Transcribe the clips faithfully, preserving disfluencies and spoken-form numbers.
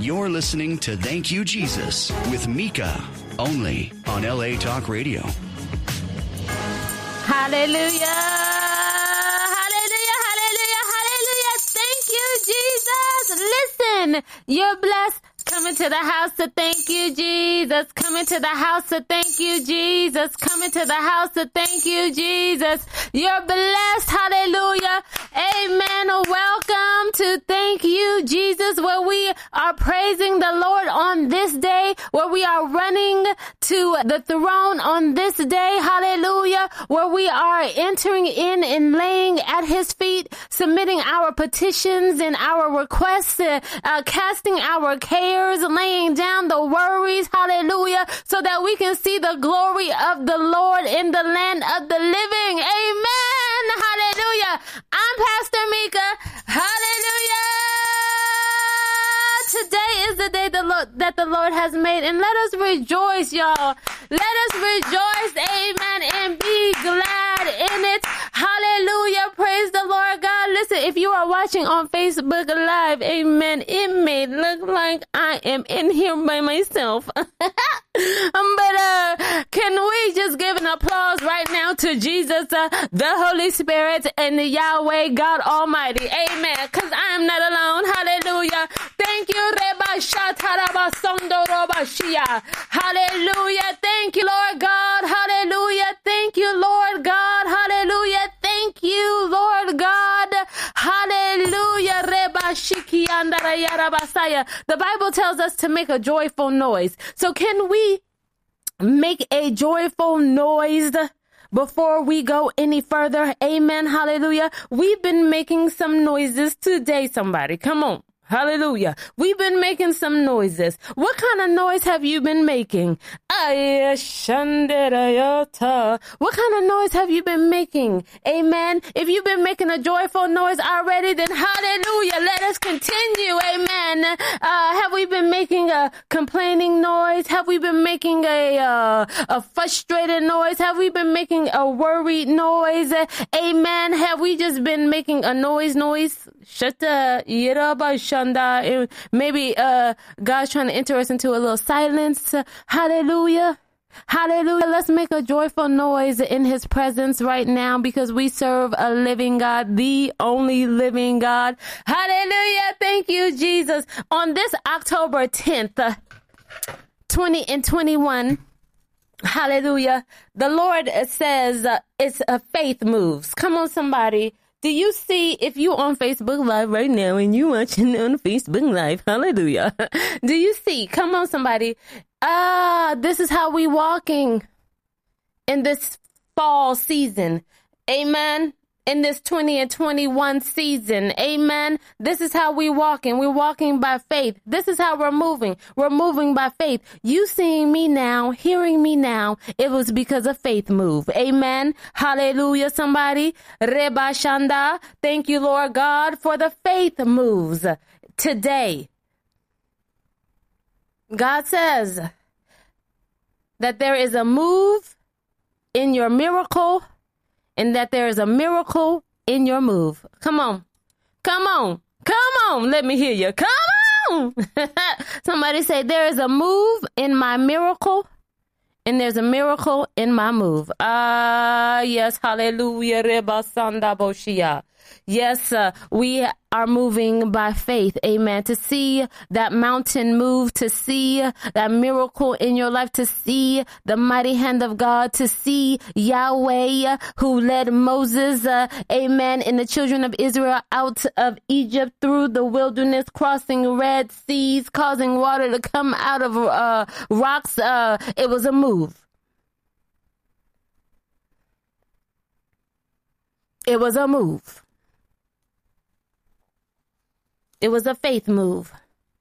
You're listening to Thank You, Jesus with Mika, only on L A Talk Radio. Hallelujah. Hallelujah. Hallelujah. Hallelujah. Thank you, Jesus. Listen, you're blessed. Coming to the house to thank you, Jesus. Coming to the house to thank you, Jesus. Coming to the house to thank you, Jesus. You're blessed. Hallelujah. Amen. Welcome to Thank You, Jesus, where we are praising the Lord on this day, where we are running to the throne on this day. Hallelujah. Where we are entering in and laying at his feet, submitting our petitions and our requests, uh, uh, casting our cares, laying down the worries. Hallelujah. So that we can see the glory of the Lord in the land of the living. Amen. Hallelujah. I'm Pastor Mika. Hallelujah. Today is the day the Lord, that the Lord has made, and let us rejoice, y'all. Let us rejoice, amen, and be glad in it. Hallelujah. Praise the Lord God. Listen, if you are watching on Facebook Live, amen, it may look like I am in here by myself. But uh, can we just give an applause right now to Jesus, uh, the Holy Spirit, and the Yahweh God Almighty? Amen. Because I am not alone. Hallelujah. Thank you. Hallelujah. Thank you, Lord God. Hallelujah. Thank you, Lord God. Hallelujah. Thank you, Lord God. Hallelujah. The Bible tells us to make a joyful noise. So can we make a joyful noise before we go any further? Amen. Hallelujah. We've been making some noises today, somebody. Come on. Hallelujah. We've been making some noises. What kind of noise have you been making? What kind of noise have you been making? Amen. If you've been making a joyful noise already, then hallelujah. Let us continue. Amen. Uh, have we been making a complaining noise? Have we been making a, uh, a frustrated noise? Have we been making a worried noise? Amen. Have we just been making a noise noise? Shut up. Maybe uh, God's trying to enter us into a little silence. Hallelujah. Hallelujah. Let's make a joyful noise in his presence right now, because we serve a living God, the only living God. Hallelujah. Thank you, Jesus. On this October tenth, uh, twenty twenty-one, hallelujah, the Lord says uh, it's a faith moves. Come on, somebody. Do you see, if you on Facebook Live right now and you watching on Facebook Live, hallelujah. Do you see, come on somebody, ah, this is how we walking in this fall season. Amen. In this twenty and twenty-one season. Amen. This is how we walking. We're walking by faith. This is how we're moving. We're moving by faith. You seeing me now, hearing me now, it was because of faith move. Amen. Hallelujah, somebody. Reba Shanda. Thank you, Lord God, for the faith moves today. God says that there is a move in your miracle, and that there is a miracle in your move. Come on. Come on. Come on. Let me hear you. Come on. Somebody say, there is a move in my miracle, and there's a miracle in my move. Ah, yes. Hallelujah. Reba Sanda Boshia. Yes, uh, we are moving by faith, amen, to see that mountain move, to see that miracle in your life, to see the mighty hand of God, to see Yahweh who led Moses, uh, amen, and the children of Israel out of Egypt through the wilderness, crossing red seas, causing water to come out of uh, rocks. Uh, it was a move. It was a move. It was a faith move.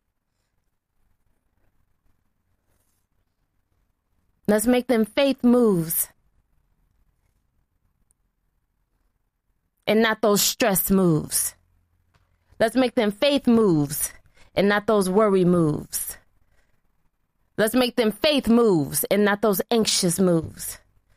Let's make them faith moves. And not those stress moves. Let's make them faith moves and not those worry moves. Let's make them faith moves and not those anxious moves.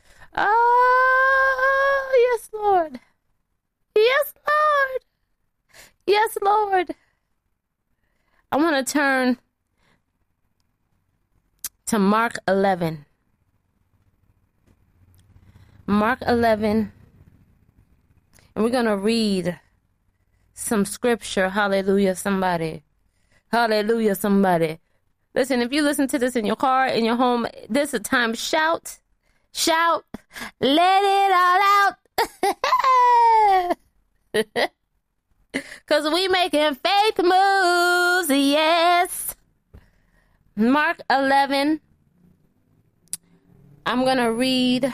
Oh, yes, Lord. Yes, Lord. Yes, Lord. I want to turn to Mark eleven. Mark eleven. And we're going to read some scripture. Hallelujah, somebody. Hallelujah, somebody. Listen, if you listen to this in your car, in your home, this is a time to shout. Shout. Let it all out. Because we making faith moves. Yes. Mark eleven. I'm going to read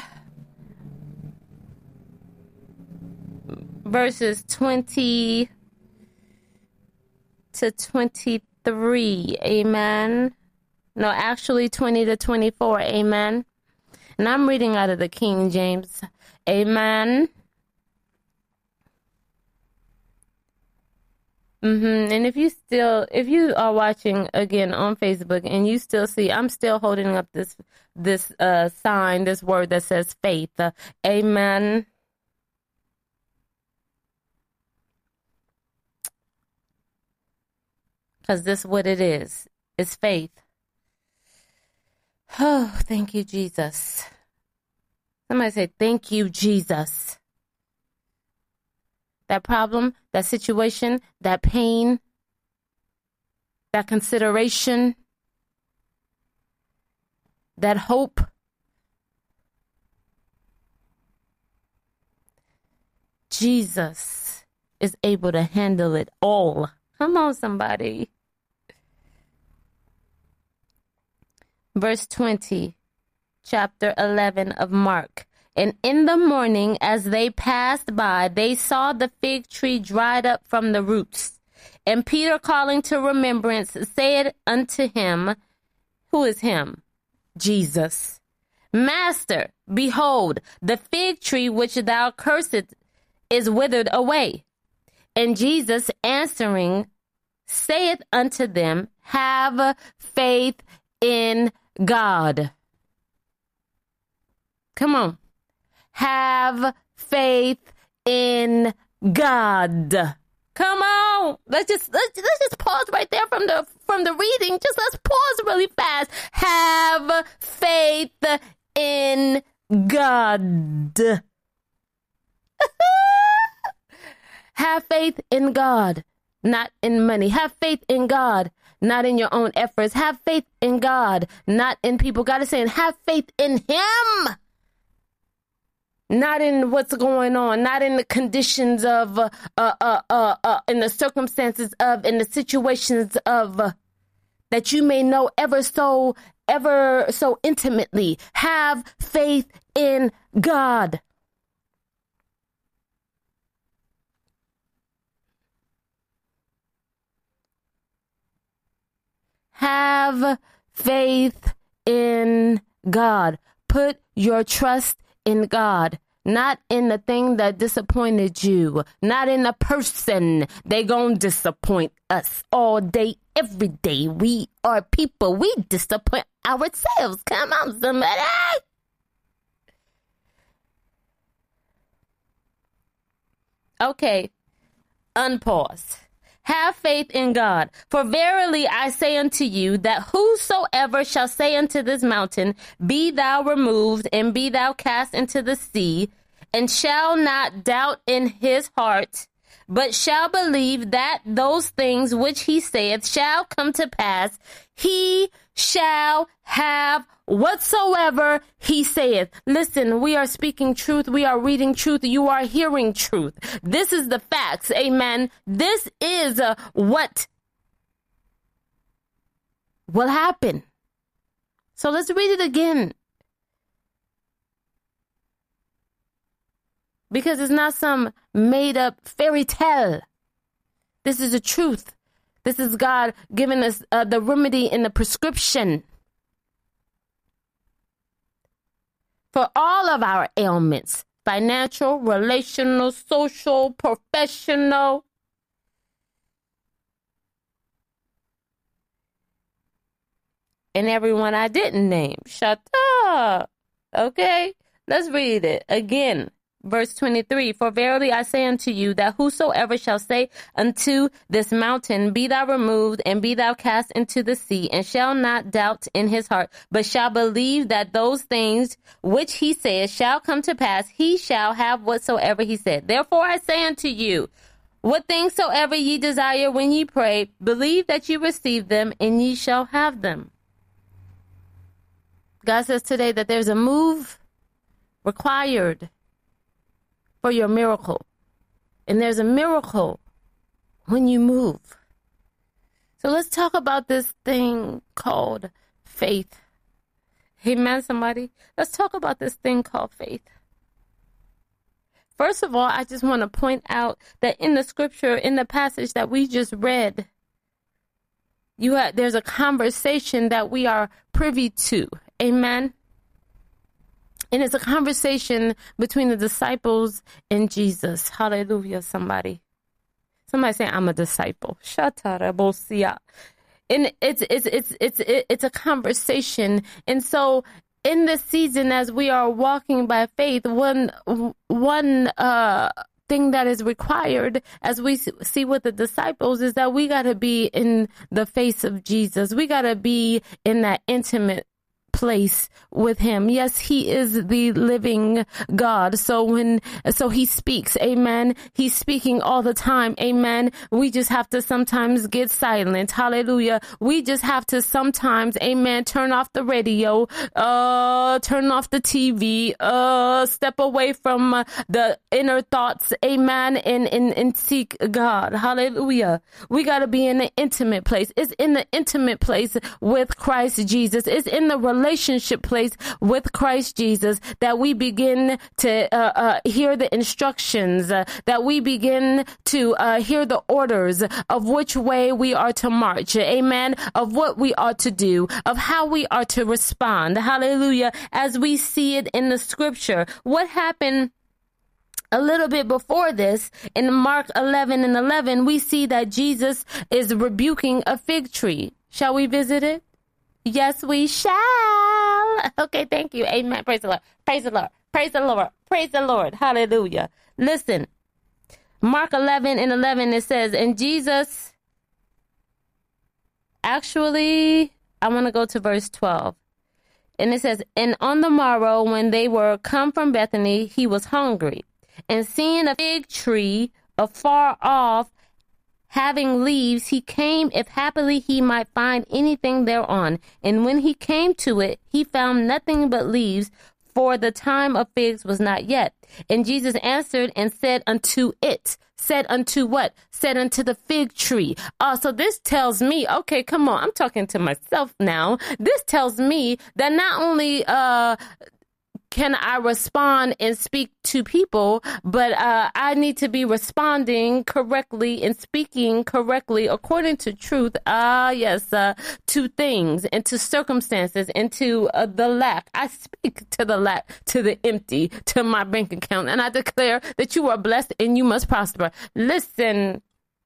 verses twenty to twenty-three. Amen. No, actually twenty to twenty-four. Amen. And I'm reading out of the King James. Amen. Mm-hmm. And if you still, if you are watching again on Facebook and you still see, I'm still holding up this, this uh, sign, this word that says faith. Uh, amen. Because this is what it is. It's faith. Oh, thank you, Jesus. Somebody say, thank you, Jesus. That problem, that situation, that pain, that consideration, that hope. Jesus is able to handle it all. Come on, somebody. Verse twenty, chapter eleven of Mark. And in the morning, as they passed by, they saw the fig tree dried up from the roots. And Peter, calling to remembrance, said unto him, who is him? Jesus. Master, behold, the fig tree which thou cursest is withered away. And Jesus answering saith unto them, have faith in God. Come on. Have faith in God. Come on. Let's just let's, let's just pause right there from the from the reading. Just let's pause really fast. Have faith in God. Have faith in God, not in money. Have faith in God, not in your own efforts. Have faith in God, not in people. God is saying, have faith in Him. Not in what's going on, not in the conditions of, uh, uh, uh, uh, uh in the circumstances of, in the situations of, uh, that you may know ever so, ever so intimately. Have faith in God. Have faith in God. Put your trust in God, not in the thing that disappointed you, not in a person. They gonna disappoint us all day, every day. We are people. We disappoint ourselves. Come on, somebody. Okay, unpause. Have faith in God. For verily I say unto you that whosoever shall say unto this mountain, be thou removed and be thou cast into the sea, and shall not doubt in his heart, but shall believe that those things which he saith shall come to pass, he shall have whatsoever he saith. Listen, we are speaking truth. We are reading truth. You are hearing truth. This is the facts. Amen. This is uh, what will happen. So let's read it again. Because it's not some made up fairy tale. This is the truth. This is God giving us uh, the remedy and the prescription for all of our ailments, financial, relational, social, professional. And everyone I didn't name. Shut up. Okay, let's read it again. Verse twenty-three, for verily I say unto you that whosoever shall say unto this mountain, be thou removed and be thou cast into the sea, and shall not doubt in his heart, but shall believe that those things which he saith shall come to pass, he shall have whatsoever he said. Therefore I say unto you, what things soever ye desire when ye pray, believe that ye receive them, and ye shall have them. God says today that there's a move required for your miracle. And there's a miracle when you move. So let's talk about this thing called faith. Amen, somebody? Let's talk about this thing called faith. First of all, I just want to point out that in the scripture, in the passage that we just read, you have, there's a conversation that we are privy to. Amen. And it's a conversation between the disciples and Jesus. Hallelujah, somebody. Somebody say, I'm a disciple. Shatarabosia. And it's, it's, it's, it's, it's a conversation. And so in this season, as we are walking by faith, one, one, uh, thing that is required as we see with the disciples is that we got to be in the face of Jesus. We got to be in that intimate place with him. Yes, he is the living God. So when, so he speaks, amen. He's speaking all the time, amen. We just have to sometimes get silent. Hallelujah. We just have to sometimes, amen, turn off the radio, uh, turn off the T V, uh, step away from uh, the inner thoughts, amen, and, and, and seek God. Hallelujah. We got to be in the intimate place. It's in the intimate place with Christ Jesus. It's in the relationship place with Christ Jesus that we begin to uh, uh, hear the instructions, uh, that we begin to uh, hear the orders of which way we are to march, amen, of what we are to do, of how we are to respond, hallelujah, as we see it in the scripture. What happened a little bit before this, in Mark eleven and eleven, we see that Jesus is rebuking a fig tree. Shall we visit it? Yes, we shall. Okay, thank you. Amen. Praise the Lord. Praise the Lord. Praise the Lord. Praise the Lord. Hallelujah. Listen, Mark eleven and eleven, it says, and Jesus, actually, I want to go to verse twelve. And it says, and on the morrow, when they were come from Bethany, he was hungry. And seeing a fig tree afar off, having leaves, he came, if happily he might find anything thereon. And when he came to it, he found nothing but leaves, for the time of figs was not yet. And Jesus answered and said unto it, said unto what? Said unto the fig tree. Uh, so this tells me, okay, come on, I'm talking to myself now. This tells me that not only uh can I respond and speak to people, but uh, I need to be responding correctly and speaking correctly according to truth. Ah, uh, yes, uh, to things and to circumstances and to uh, the lack. I speak to the lack, to the empty, to my bank account, and I declare that you are blessed and you must prosper. Listen,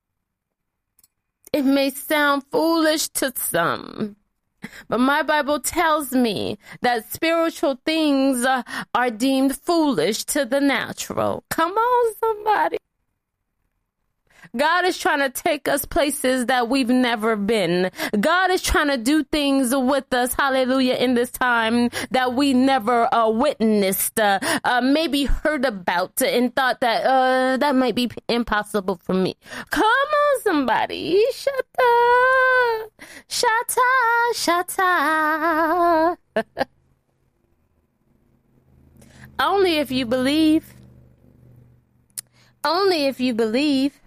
it may sound foolish to some, but my Bible tells me that spiritual things uh, are deemed foolish to the natural. Come on, somebody. God is trying to take us places that we've never been. God is trying to do things with us, hallelujah, in this time that we never uh, witnessed, uh, uh, maybe heard about and thought that uh, that might be impossible for me. Come on, somebody. Shut up. Shut up. Shut up. Only if you believe. Only if you believe.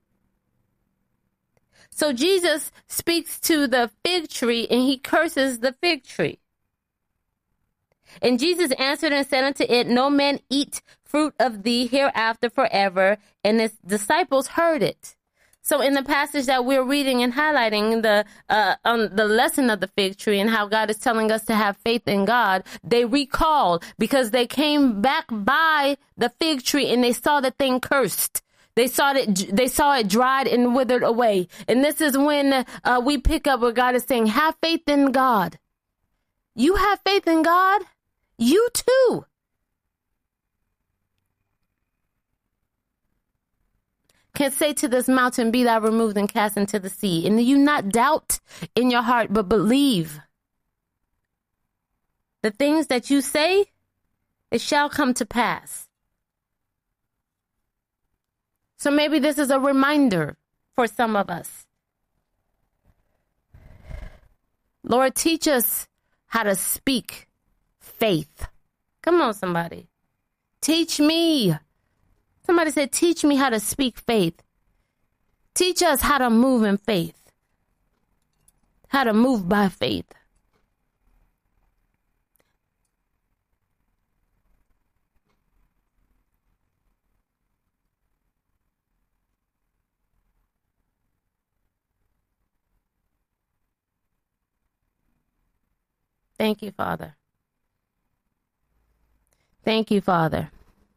So Jesus speaks to the fig tree and he curses the fig tree. And Jesus answered and said unto it, no man eat fruit of thee hereafter forever. And his disciples heard it. So in the passage that we're reading and highlighting the uh, on the lesson of the fig tree and how God is telling us to have faith in God, they recall because they came back by the fig tree and they saw the thing cursed. They saw it, they saw it dried and withered away. And this is when uh, we pick up where God is saying, have faith in God. You have faith in God? You too. can say to this mountain, be thou removed and cast into the sea. And you not doubt in your heart, but believe. The things that you say, it shall come to pass. So maybe this is a reminder for some of us. Lord, teach us how to speak faith. Come on, somebody. Teach me. Somebody said, teach me how to speak faith. Teach us how to move in faith. How to move by faith. Thank you, Father. Thank you, Father.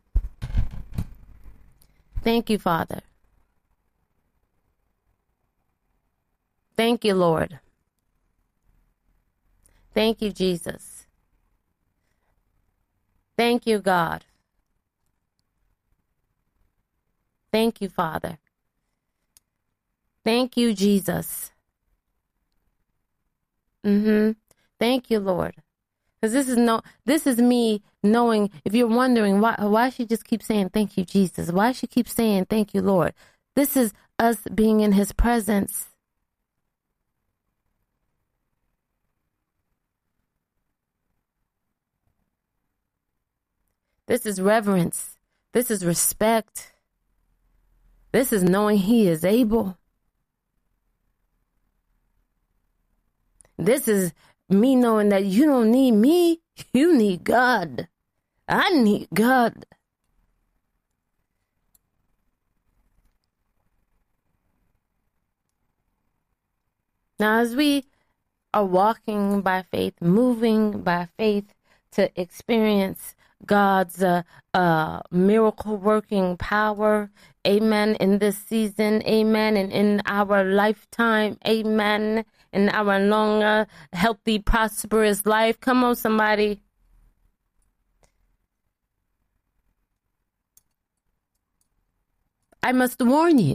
Thank you, Father. Thank you, Lord. Thank you, Jesus. Thank you, God. Thank you, Father. Thank you, Jesus. Mm-hmm. Thank you, Lord. Because this is no, this is me knowing, if you're wondering why, why she just keeps saying, thank you, Jesus. Why she keeps saying, thank you, Lord. This is us being in his presence. This is reverence. This is respect. This is knowing he is able. This is me knowing that you don't need me, you need God. I need God. Now, as we are walking by faith, moving by faith to experience God's uh, uh, miracle-working power, amen, in this season, amen, and in our lifetime, amen, in our long, uh, healthy, prosperous life. Come on, somebody. I must warn you.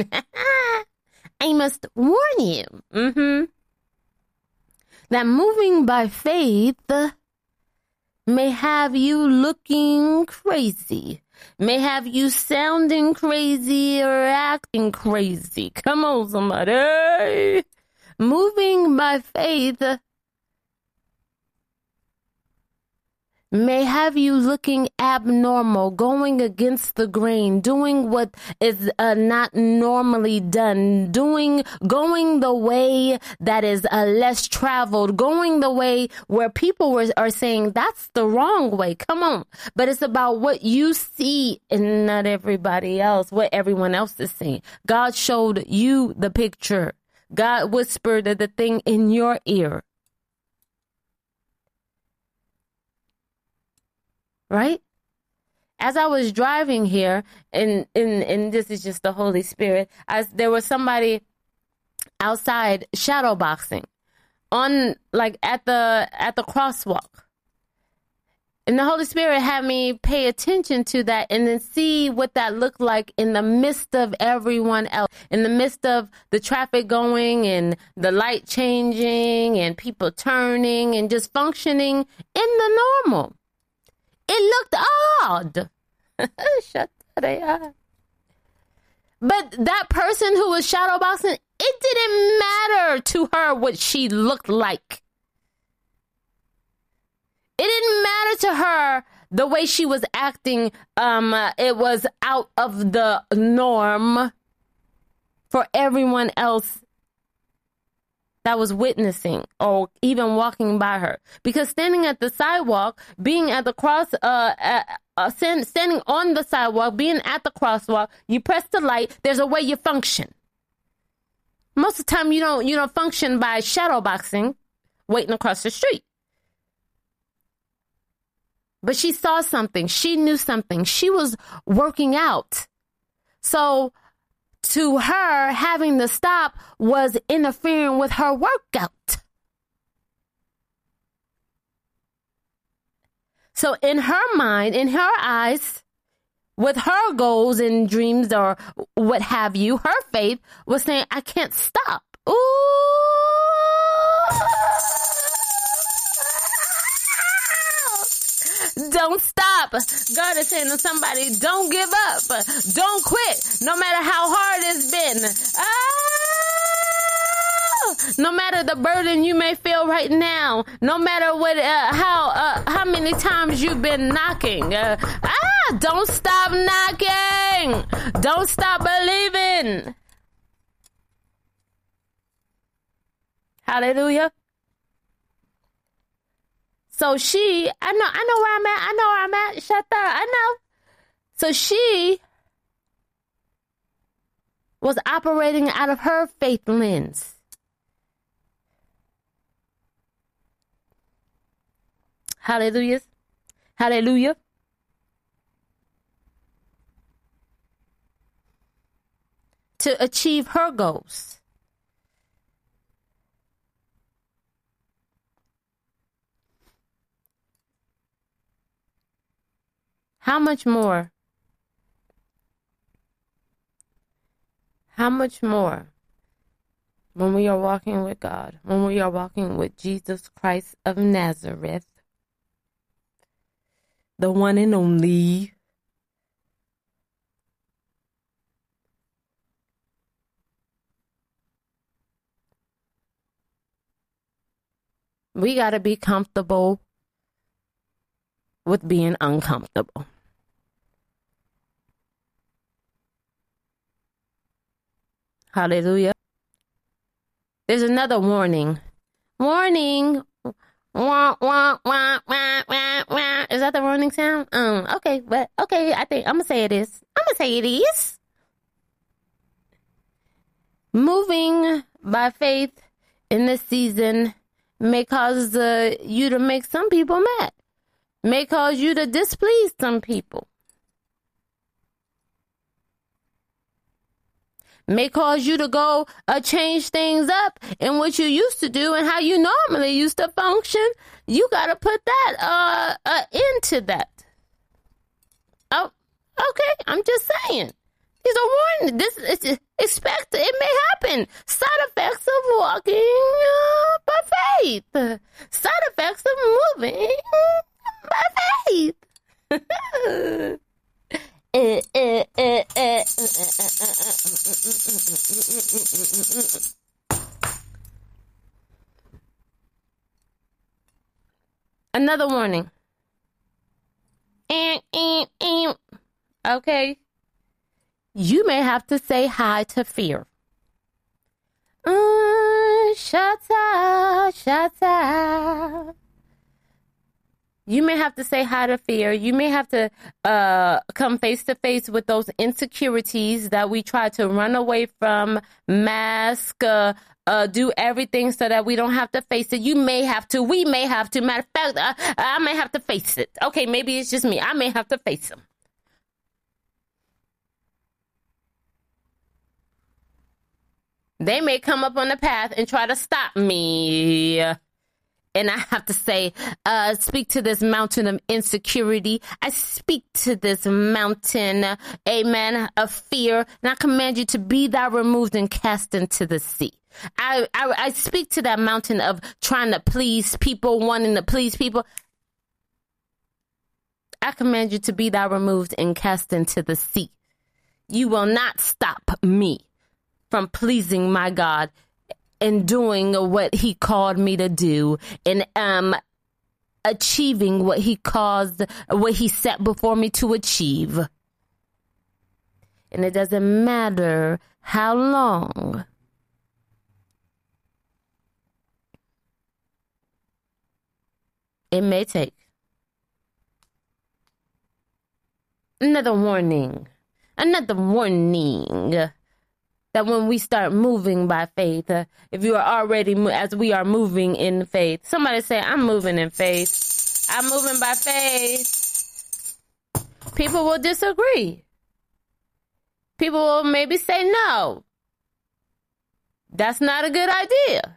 I must warn you. Mm-hmm. That moving by faith may have you looking crazy, may have you sounding crazy or acting crazy. Come on, somebody. Moving by faith may have you looking abnormal, going against the grain, doing what is uh, not normally done, doing, going the way that is uh, less traveled, going the way where people were, are saying that's the wrong way. Come on. But it's about what you see and not everybody else, what everyone else is saying. God showed you the picture. God whispered the thing in your ear. Right? As I was driving here, and, and, and this is just the Holy Spirit, as there was somebody outside shadow boxing on, like, at the, at the crosswalk. And the Holy Spirit had me pay attention to that and then see what that looked like in the midst of everyone else, in the midst of the traffic going and the light changing and people turning and just functioning in the normal. It looked odd. Shut that up. But that person who was shadowboxing, it didn't matter to her what she looked like. It didn't matter to her the way she was acting. Um, uh, it was out of the norm for everyone else that was witnessing or even walking by her. Because standing at the sidewalk, being at the cross, uh, uh, uh stand, standing on the sidewalk, being at the crosswalk, you press the light, there's a way you function. Most of the time you don't, you don't function by shadow boxing, waiting across the street. But she saw something. She knew something. She was working out. So to her, having to stop was interfering with her workout. So in her mind, in her eyes, with her goals and dreams or what have you, her faith was saying, I can't stop. Ooh. Don't stop. God is saying to somebody, don't give up. Don't quit. No matter how hard it's been. Ah! No matter the burden you may feel right now. No matter what, uh, how, uh, how many times you've been knocking. Uh, ah! Don't stop knocking. Don't stop believing. Hallelujah. So she, I know, I know where I'm at. I know where I'm at. Shut up. I know. So she was operating out of her faith lens. Hallelujah. Hallelujah. To achieve her goals. How much more? How much more when we are walking with God, when we are walking with Jesus Christ of Nazareth, the one and only. We got to be comfortable with being uncomfortable. Hallelujah. There's another warning. Warning. Wah, wah, wah, wah, wah, wah. Is that the warning sound? Um, okay, but okay, I think I'm gonna say it is. I'm gonna say it is. Moving by faith in this season may cause uh, you to make some people mad. May cause you to displease some people. May cause you to go uh, change things up in what you used to do and how you normally used to function. You got to put that uh, uh, into that. Oh, okay. I'm just saying. These are warning. This is expect. It may happen. Side effects of walking uh, by faith. Side effects of moving by faith. Uh, uh, uh, uh, Another warning. Okay. You may have to say hi to fear. Uh, shut up, shut up. You may have to say hi to fear. You may have to uh, come face to face with those insecurities that we try to run away from, mask, uh, uh, do everything so that we don't have to face it. You may have to. We may have to. Matter of fact, uh, I may have to face it. Okay, maybe it's just me. I may have to face them. They may come up on the path and try to stop me. And I have to say, uh, speak to this mountain of insecurity. I speak to this mountain, uh, amen, of fear. And I command you to be thou removed and cast into the sea. I, I, I speak to that mountain of trying to please people, wanting to please people. I command you to be thou removed and cast into the sea. You will not stop me from pleasing my God and doing what he called me to do, and um, achieving what he caused, what he set before me to achieve. And it doesn't matter how long it may take. Another warning. Another warning. That when we start moving by faith, uh, if you are already, mo- as we are moving in faith, somebody say, I'm moving in faith. I'm moving by faith. People will disagree. People will maybe say, no, that's not a good idea.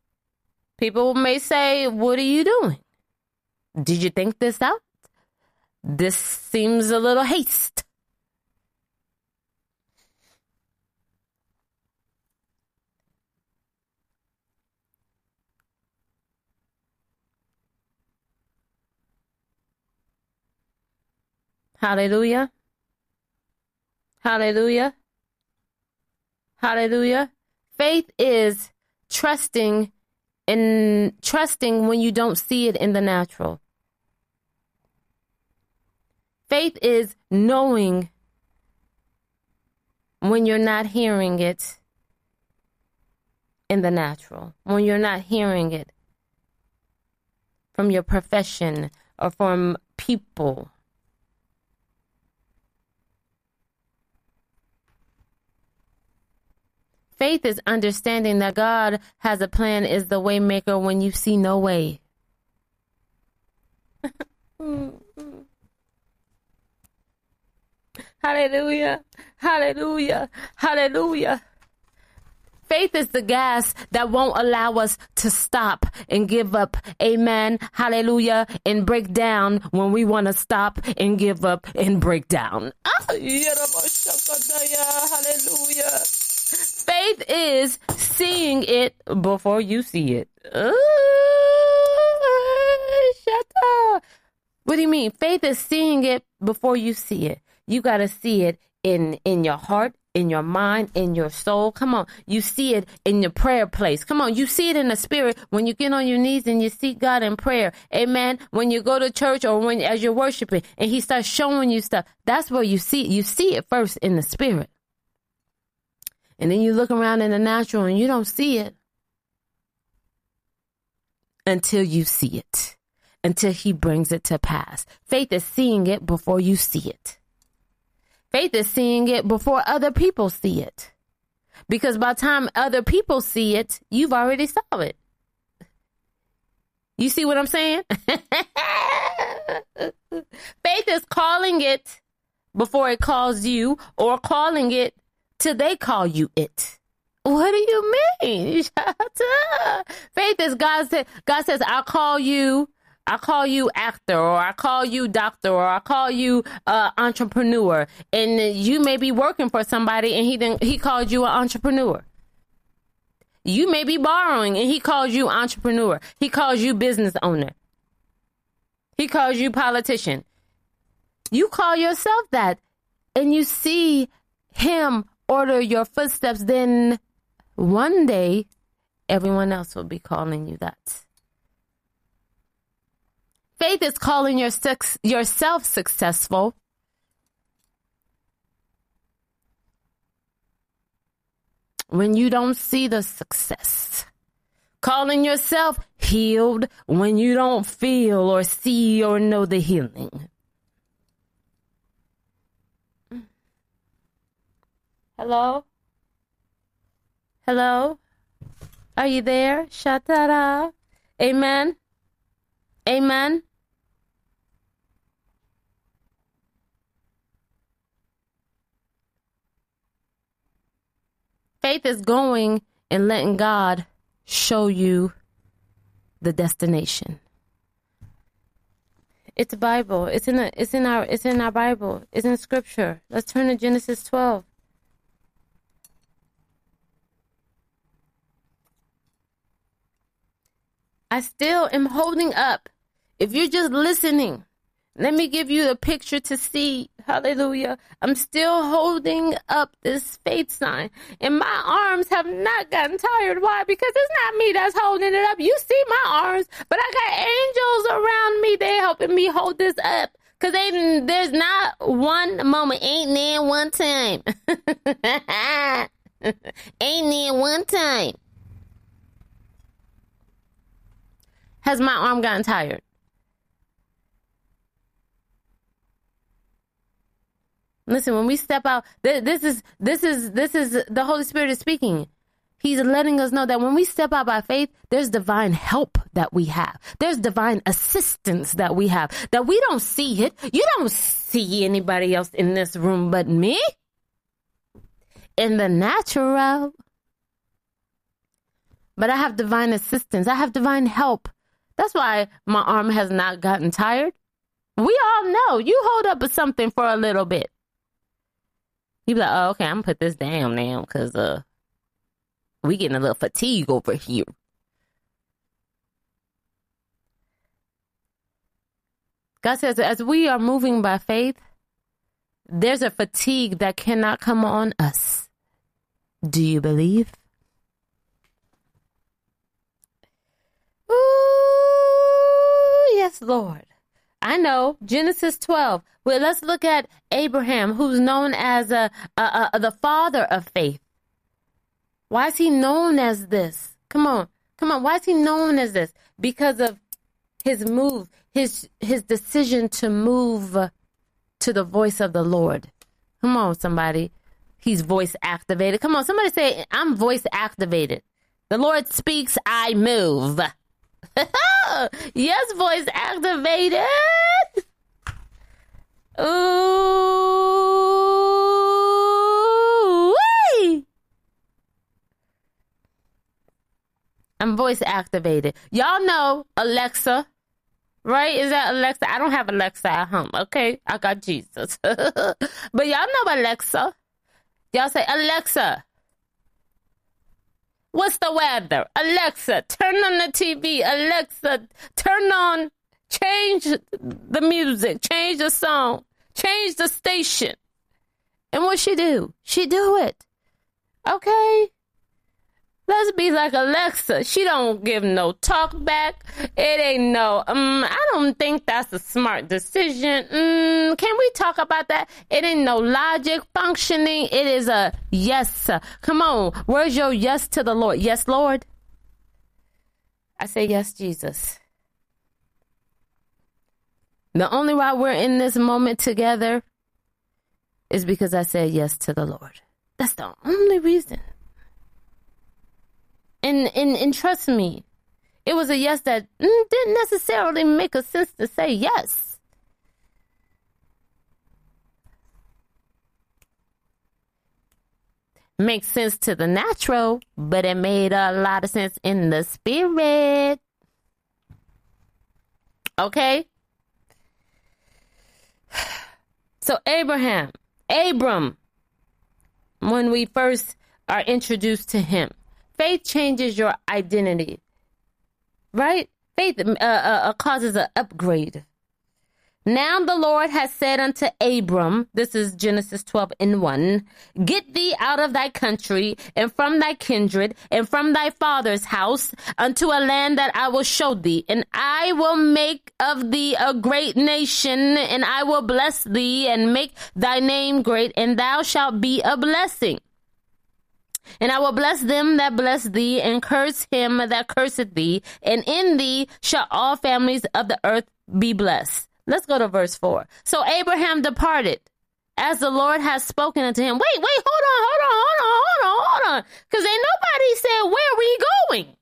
People may say, what are you doing? Did you think this out? this seems a little haste. Hallelujah. Hallelujah. Hallelujah. Faith is trusting in trusting when you don't see it in the natural. Faith is knowing when you're not hearing it in the natural, when you're not hearing it from your profession or from people. Faith is understanding that God has a plan, is the way maker when you see no way. Hallelujah. Hallelujah. Hallelujah. Faith is the gas that won't allow us to stop and give up. Amen. Hallelujah. And break down when we want to stop and give up and break down. Hallelujah. Faith is seeing it before you see it. Uh, shut up. What do you mean? Faith is seeing it before you see it. You got to see it in, in your heart, in your mind, in your soul. Come on. You see it in your prayer place. Come on. You see it in the spirit when you get on your knees and you seek God in prayer. Amen. When you go to church or when as you're worshiping and he starts showing you stuff, that's where you see it. You see it first in the spirit. And then you look around in the natural and you don't see it until you see it, until he brings it to pass. Faith is seeing it before you see it. Faith is seeing it before other people see it. Because by the time other people see it, you've already saw it. You see what I'm saying? Faith is calling it before it calls you, or calling it till they call you it. What do you mean? Faith is God said, God says, I'll call you, I call you actor, or I call you doctor, or I call you uh, entrepreneur. And you may be working for somebody and he didn't, he called you an entrepreneur. You may be borrowing and he calls you entrepreneur. He calls you business owner. He calls you politician. You call yourself that and you see him order your footsteps, then one day everyone else will be calling you that. Faith is calling your sex, yourself successful. When you don't see the success. Calling yourself healed when you don't feel or see or know the healing. Hello? Hello? Are you there? Shatara. Amen. Amen. Faith is going and letting God show you the destination. It's the Bible. It's in the, it's in our it's in our Bible. It's in Scripture. Let's turn to Genesis twelve. I still am holding up. If you're just listening, let me give you a picture to see. Hallelujah. I'm still holding up this faith sign. And my arms have not gotten tired. Why? Because it's not me that's holding it up. You see my arms, but I got angels around me. They're helping me hold this up. Because there's not one moment. Ain't there one time. Ain't there one time. Has my arm gotten tired? Listen, when we step out, th- this is this is this is the Holy Spirit is speaking. He's letting us know that when we step out by faith, there's divine help that we have. There's divine assistance that we have, that we don't see it. You don't see anybody else in this room but me. In the natural. But I have divine assistance. I have divine help. That's why my arm has not gotten tired. We all know. You hold up with something for a little bit. You be like, oh, okay, I'm going to put this down now because uh, we getting a little fatigue over here. God says, as we are moving by faith, there's a fatigue that cannot come on us. Do you believe? Ooh, yes, Lord. I know, Genesis twelve. Well, let's look at Abraham, who's known as a, a, a, the father of faith. Why is he known as this? Come on, come on. Why is he known as this? Because of his move, his his decision to move to the voice of the Lord. Come on, somebody. He's voice activated. Come on, somebody say, I'm voice activated. The Lord speaks, I move. Yes, voice activated. Ooh, wee. I'm voice activated. Y'all know Alexa, right? Is that Alexa? I don't have Alexa at home. Okay, I got Jesus. But y'all know Alexa. Y'all say, Alexa, what's the weather? Alexa, turn on the T V. Alexa, turn on, change the music, change the song, change the station. And what she do? She do it. Okay. Let's be like Alexa. She don't give no talk back. It ain't no, um, I don't think that's a smart decision. Mm, can we talk about that? It ain't no logic functioning. It is a yes. Come on. Where's your yes to the Lord? Yes, Lord. I say yes, Jesus. The only why we're in this moment together is because I said yes to the Lord. That's the only reason. And, and and trust me, it was a yes that mm, didn't necessarily make a sense to say yes. Makes sense to the natural, but it made a lot of sense in the spirit. Okay? So Abraham, Abram, when we first are introduced to him, faith changes your identity, right? Faith uh, uh, causes an upgrade. Now the Lord has said unto Abram, this is Genesis twelve and one, get thee out of thy country and from thy kindred and from thy father's house unto a land that I will show thee. And I will make of thee a great nation, and I will bless thee and make thy name great, and thou shalt be a blessing. And I will bless them that bless thee, and curse him that curseth thee. And in thee shall all families of the earth be blessed. Let's go to verse four. So Abraham departed, as the Lord has spoken unto him. Wait, wait, hold on, hold on, hold on, hold on, hold on. Because ain't nobody said, where we going?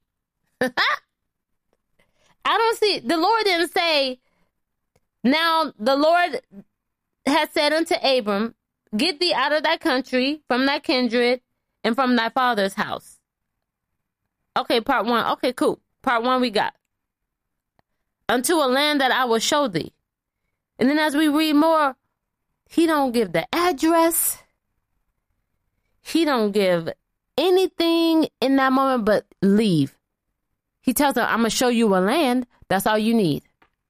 I don't see, the Lord didn't say, now the Lord has said unto Abram, get thee out of thy country, from thy kindred, and from thy father's house. Okay, part one. Okay, cool. Part one we got. Unto a land that I will show thee. And then as we read more, he don't give the address. He don't give anything in that moment but leave. He tells them, I'm going to show you a land. That's all you need.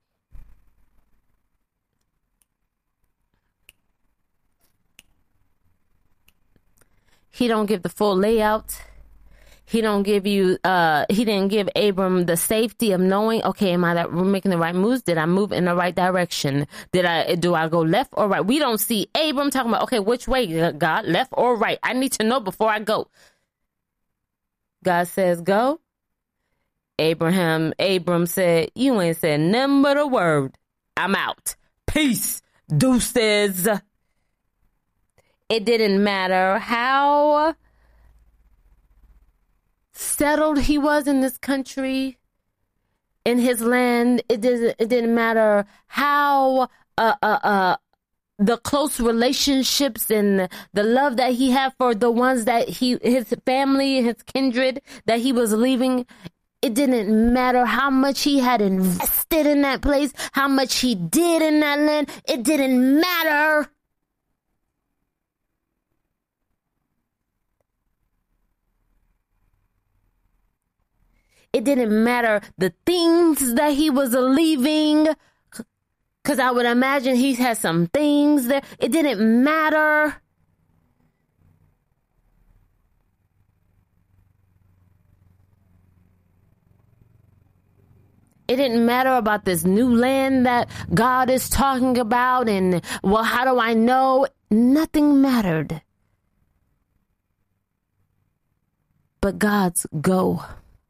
He don't give the full layout. He don't give you, uh, he didn't give Abram the safety of knowing, okay, am I that, we're making the right moves? Did I move in the right direction? Did I, do I go left or right? We don't see Abram talking about, okay, which way, God, left or right? I need to know before I go. God says, go. Abraham, Abram said, you ain't said nothing but a word. I'm out. Peace. Deuces. It didn't matter how settled he was in this country, in his land. It didn't, it didn't matter how uh, uh, uh, the close relationships and the love that he had for the ones that he, his family, his kindred that he was leaving. It didn't matter how much he had invested in that place, how much he did in that land. It didn't matter. It didn't matter the things that he was leaving, because I would imagine he had some things there. It didn't matter. It didn't matter about this new land that God is talking about. And, well, how do I know? Nothing mattered. But God's go.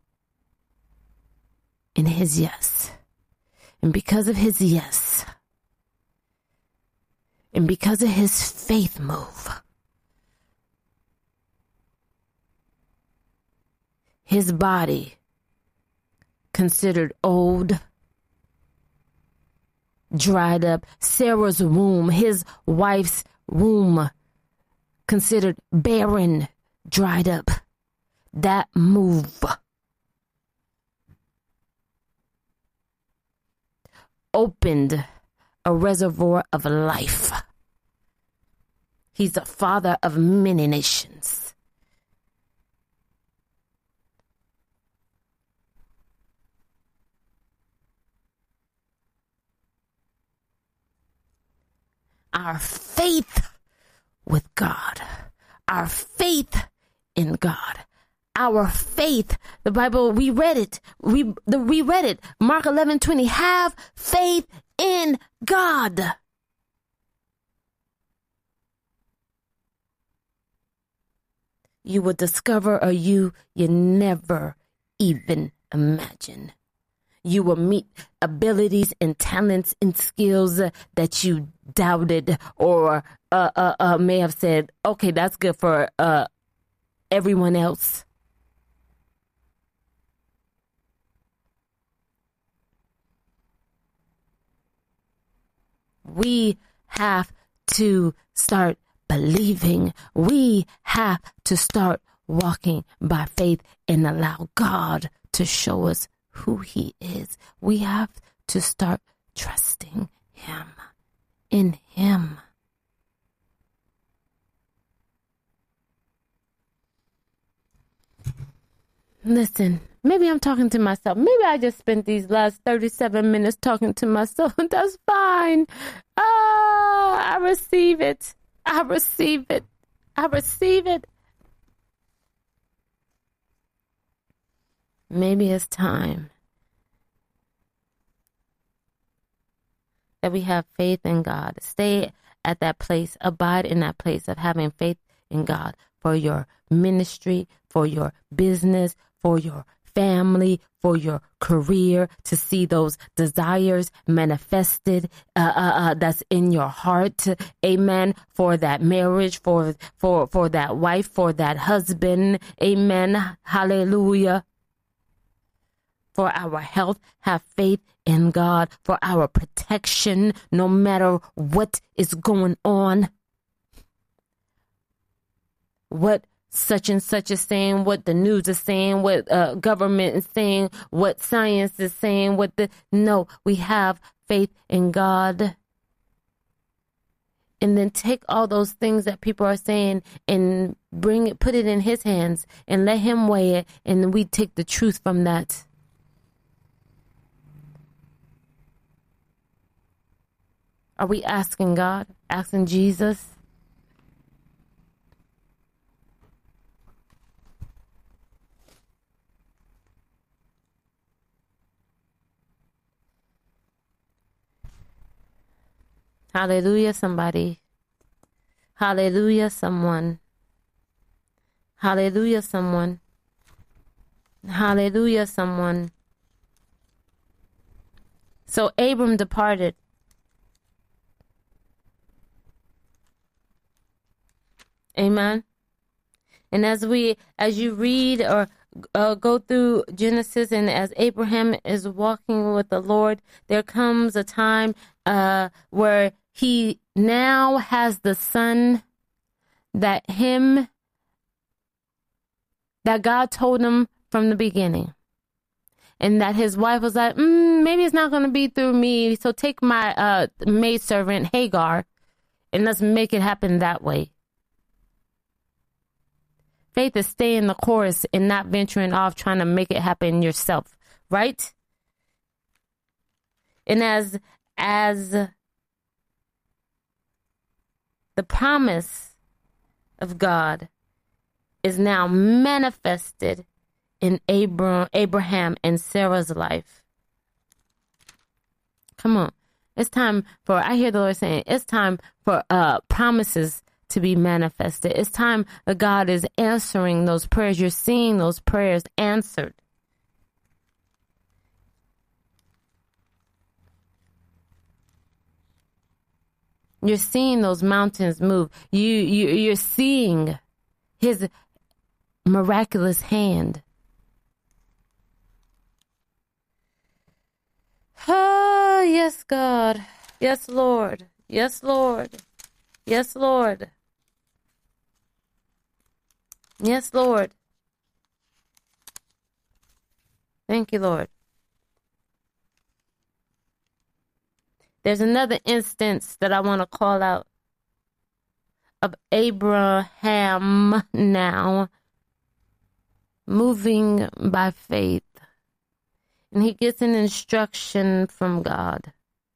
And his yes. And because of his yes. And because of his faith move. His body considered old, dried up. Sarah's womb, his wife's womb, considered barren, dried up. That move opened a reservoir of life. He's the father of many nations. Our faith with God, our faith in God, our faith. The Bible, we read it. We the, we read it. Mark eleven twenty. Have faith in God. You will discover a you you never even imagined. You will meet abilities and talents and skills uh, that you doubted or uh, uh, uh, may have said, okay, that's good for uh, everyone else. We have to start believing. We have to start walking by faith and allow God to show us who he is. We have to start trusting him, in him. Listen, maybe I'm talking to myself. Maybe I just spent these last thirty-seven minutes talking to myself. That's fine. Ah, I receive it. I receive it. I receive it. Maybe it's time that we have faith in God. Stay at that place. Abide in that place of having faith in God for your ministry, for your business, for your family, for your career, to see those desires manifested uh, uh, uh, that's in your heart. Amen. For that marriage, for for for that wife, for that husband. Amen. Hallelujah. For our health, have faith in God. For our protection, no matter what is going on. What such and such is saying, what the news is saying, what uh, government is saying, what science is saying, what the... No, we have faith in God. And then take all those things that people are saying and bring it, put it in his hands and let him weigh it. And we take the truth from that. Are we asking God, asking Jesus? Hallelujah, somebody. Hallelujah, someone. Hallelujah, someone. Hallelujah, someone. So Abram departed. Amen. And as we, as you read or uh, go through Genesis, and as Abraham is walking with the Lord, there comes a time uh, where he now has the son that him, that God told him from the beginning. And that his wife was like, mm, maybe it's not going to be through me. So take my uh, maidservant, Hagar, and let's make it happen that way. Faith is staying the course and not venturing off trying to make it happen yourself, right? And as, as the promise of God is now manifested in Abram, Abraham and Sarah's life. Come on. It's time for, I hear the Lord saying, it's time for uh, promises to be manifested. It's time that God is answering those prayers. You're seeing those prayers answered. You're seeing those mountains move. You, you, you're seeing his miraculous hand. Oh, yes, God. Yes, Lord. Yes, Lord. Yes, Lord. Yes, Lord. Thank you, Lord. There's another instance that I want to call out of Abraham now moving by faith. And he gets an instruction from God.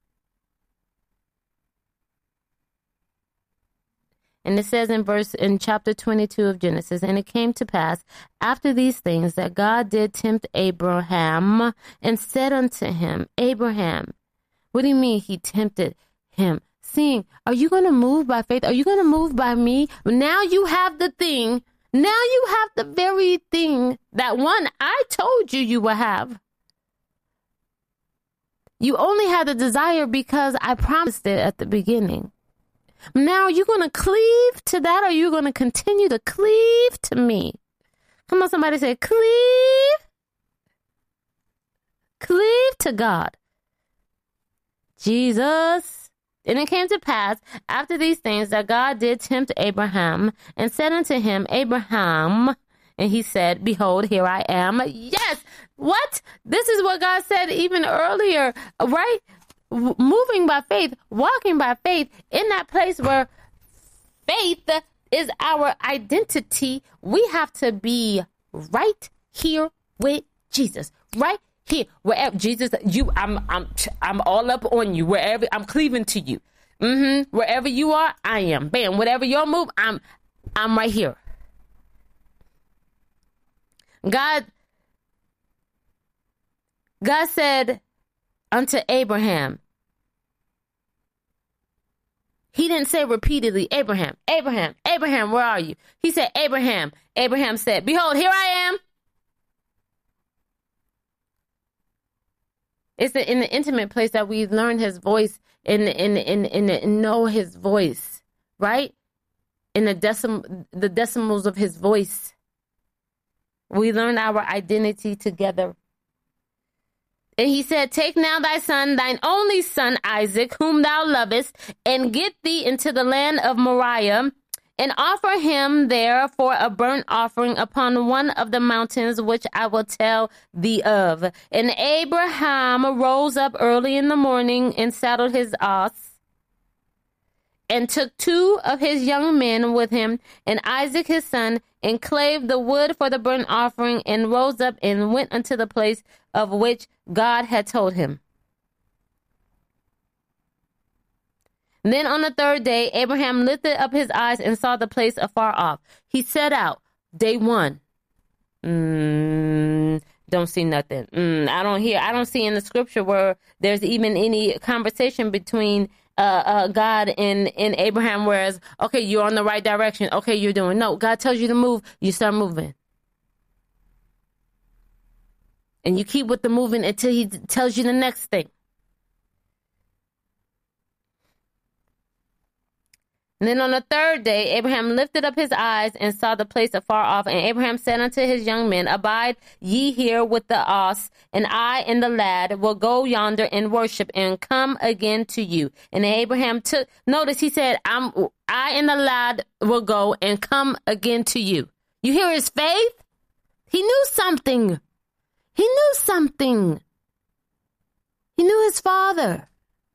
And it says in verse, in chapter twenty-two of Genesis, and it came to pass after these things that God did tempt Abraham and said unto him, Abraham, what do you mean he tempted him? Seeing, are you going to move by faith? Are you going to move by me? Now you have the thing. Now you have the very thing that one I told you you will have. You only had the desire because I promised it at the beginning. Now, are you going to cleave to that, or are you going to continue to cleave to me? Come on, somebody say, cleave. Cleave to God. Jesus. And it came to pass after these things that God did tempt Abraham and said unto him, Abraham, and he said, behold, here I am. Yes. What? This is what God said even earlier, right? Moving by faith, walking by faith in that place where faith is our identity. We have to be right here with Jesus, right here, wherever Jesus, you, I'm, I'm, I'm all up on you. Wherever I'm cleaving to you, mm-hmm. Wherever you are, I am. Bam. Whatever your move, I'm, I'm right here. God, God said unto Abraham. He didn't say repeatedly, Abraham, Abraham, Abraham, where are you? He said, Abraham. Abraham said, behold, here I am. It's in the intimate place that we learn his voice and in, in, in, in, know his voice, right? In the decim, the decimals of his voice. We learn our identity together. And he said, take now thy son, thine only son, Isaac, whom thou lovest, and get thee into the land of Moriah, and offer him there for a burnt offering upon one of the mountains which I will tell thee of. And Abraham rose up early in the morning and saddled his ass, and took two of his young men with him, and Isaac his son, and clave the wood for the burnt offering, and rose up and went unto the place of which God had told him. Then on the third day, Abraham lifted up his eyes and saw the place afar off. He set out, day one. Mm, don't see nothing. Mm, I don't hear, I don't see in the scripture where there's even any conversation between uh, uh, God and, and Abraham, whereas, okay, you're on the right direction. Okay, you're doing. No, God tells you to move, you start moving. And you keep with the moving until he tells you the next thing. And then on the third day, Abraham lifted up his eyes and saw the place afar off. And Abraham said unto his young men, abide ye here with the ass, and I and the lad will go yonder and worship and come again to you. And Abraham took, notice he said, I'm, I and the lad will go and come again to you. You hear his faith? He knew something. He knew something. He knew his father.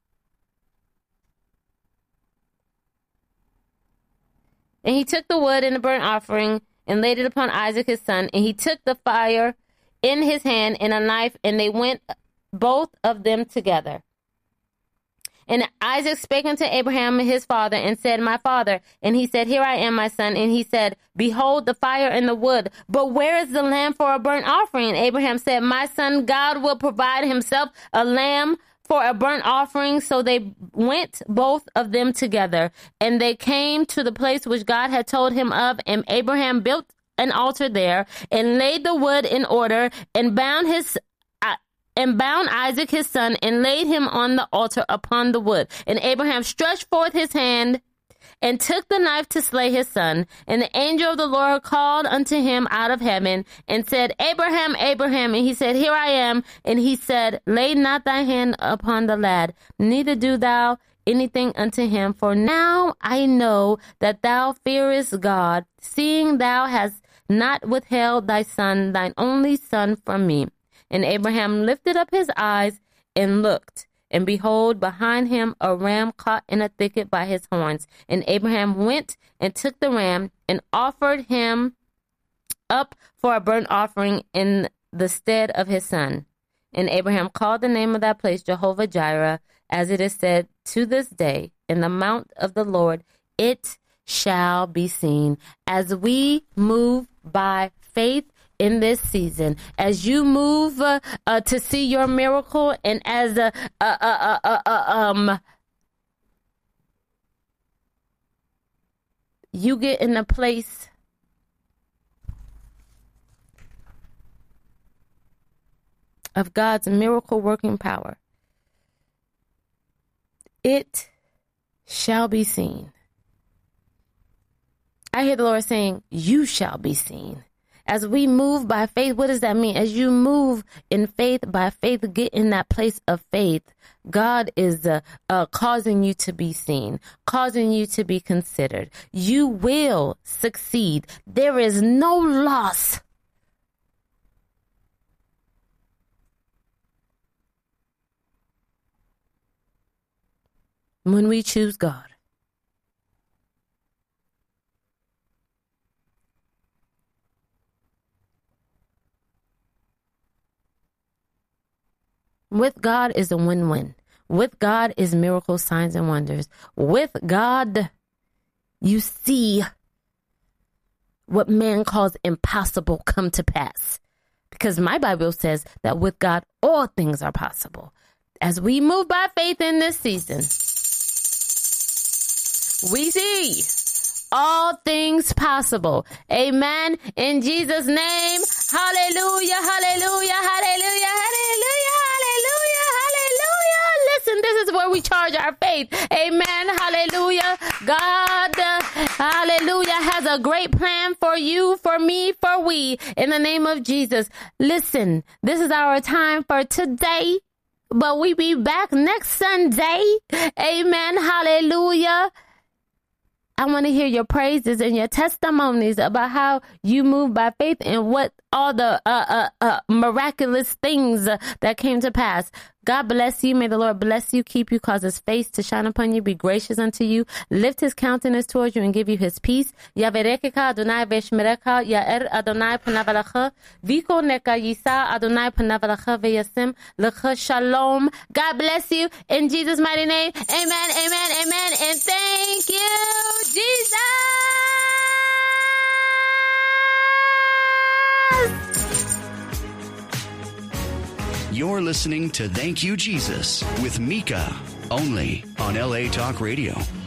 And he took the wood and the burnt offering and laid it upon Isaac his son. And he took the fire in his hand and a knife, and they went both of them together. And Isaac spake unto Abraham his father and said, My father. And he said, Here I am, my son. And he said, Behold the fire and the wood, but where is the lamb for a burnt offering? And Abraham said, My son, God will provide himself a lamb for a burnt offering. So they went both of them together, and they came to the place which God had told him of. And Abraham built an altar there and laid the wood in order and bound his uh, and bound Isaac his son and laid him on the altar upon the wood. And Abraham stretched forth his hand and took the knife to slay his son. And the angel of the Lord called unto him out of heaven and said, Abraham, Abraham. And he said, Here I am. And he said, Lay not thy hand upon the lad, neither do thou anything unto him. For now I know that thou fearest God, seeing thou hast not withheld thy son, thine only son, from me. And Abraham lifted up his eyes and looked, and behold, behind him a ram caught in a thicket by his horns. And Abraham went and took the ram and offered him up for a burnt offering in the stead of his son. And Abraham called the name of that place Jehovah Jireh, as it is said to this day, in the mount of the Lord it shall be seen. As we move by faith in this season, as you move uh, uh, to see your miracle, and as uh, uh, uh, uh, uh, um, you get in a place of God's miracle working power, it shall be seen. I hear the Lord saying, you shall be seen. As we move by faith, what does that mean? As you move in faith, by faith, get in that place of faith. God is uh, uh, causing you to be seen, causing you to be considered. You will succeed. There is no loss. When we choose God. With God is a win-win. With God is miracles, signs, and wonders. With God, you see what man calls impossible come to pass. Because my Bible says that with God, all things are possible. As we move by faith in this season, we see all things possible. Amen. In Jesus' name, hallelujah, hallelujah, hallelujah, hallelujah, hallelujah, hallelujah. Listen, this is where we charge our faith. Amen, hallelujah. God, uh, hallelujah, has a great plan for you, for me, for we, in the name of Jesus. Listen, this is our time for today, but we be back next Sunday. Amen, hallelujah. I want to hear your praises and your testimonies about how you move by faith and what all the uh, uh, uh, miraculous things uh, that came to pass. God bless you. May the Lord bless you, keep you, cause his face to shine upon you, be gracious unto you, lift his countenance towards you, and give you his peace. Yaverekeka Adonai veshmereka yaer Adonai panavalacha viko neka yisa Adonai panavalacha veyasim lecha shalom. God bless you in Jesus' mighty name. Amen, amen, amen, and thank you, Jesus. You're listening to Thank You, Jesus with Mika, only on L A Talk Radio.